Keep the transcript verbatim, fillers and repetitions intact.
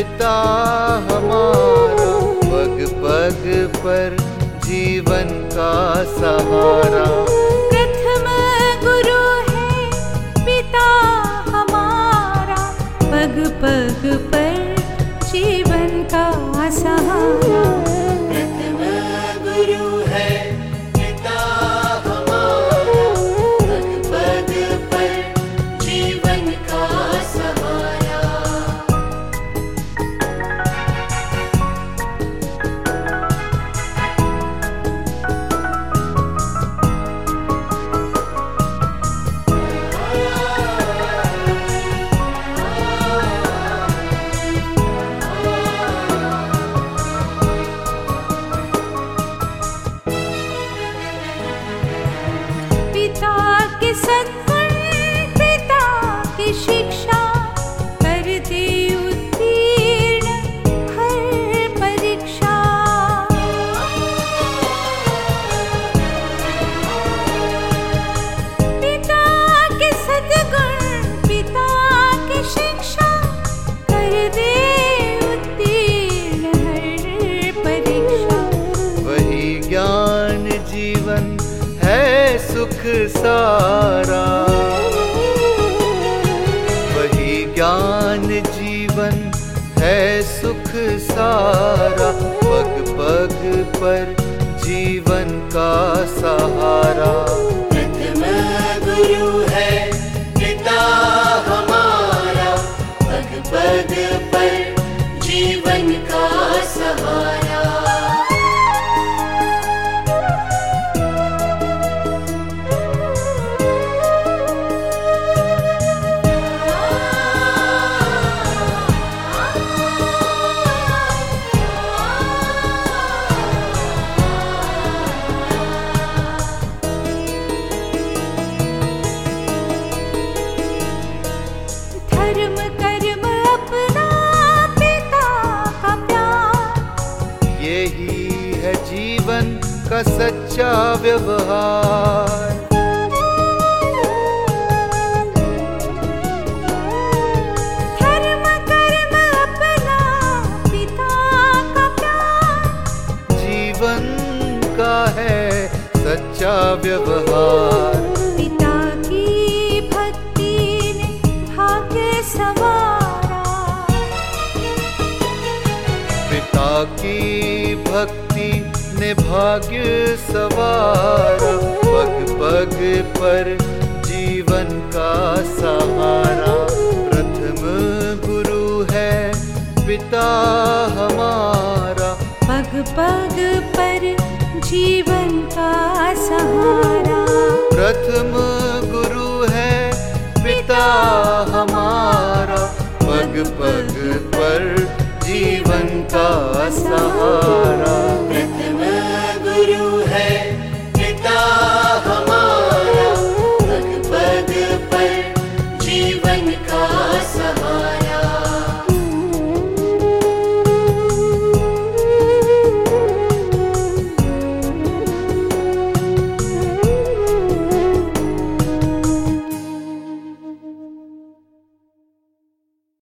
पिता हमारा, पग पग पर जीवन का सहारा। प्रथम गुरु है पिता हमारा, पग पग पर जीवन का सहारा। प्रथम गुरु है पिता हमारा, पग पग पर जीवन का सहारा। पिता के सद्गुण, पिता की शिक्षा, करते उत्तीर्ण हर परीक्षा। पिता के सद्गुण, पिता की शिक्षा, करते उत्तीर्ण हर परीक्षा। वही ज्ञान जीवन है सुख सारा, वही ज्ञान जीवन है सुख सारा। पग पग पर जीवन का सहारा। प्रथम गुरु है पिता हमारा, पग पग पर जीवन का सहारा। धर्म कर्म अपना पिता का प्यार, यही है जीवन का सच्चा व्यवहार। धर्म कर्म अपना पिता का प्यार, जीवन का है सच्चा व्यवहार। पिता की भक्ति ने भाग्य संवारा। पिता की भक्ति ने भाग्य सवारा। पग पग पर जीवन का सहारा। प्रथम गुरु है पिता हमारा, पग पग पर जीवन का सहारा। प्रथम गुरु है पिता हमारा, पग पग पर जीवन का सहारा।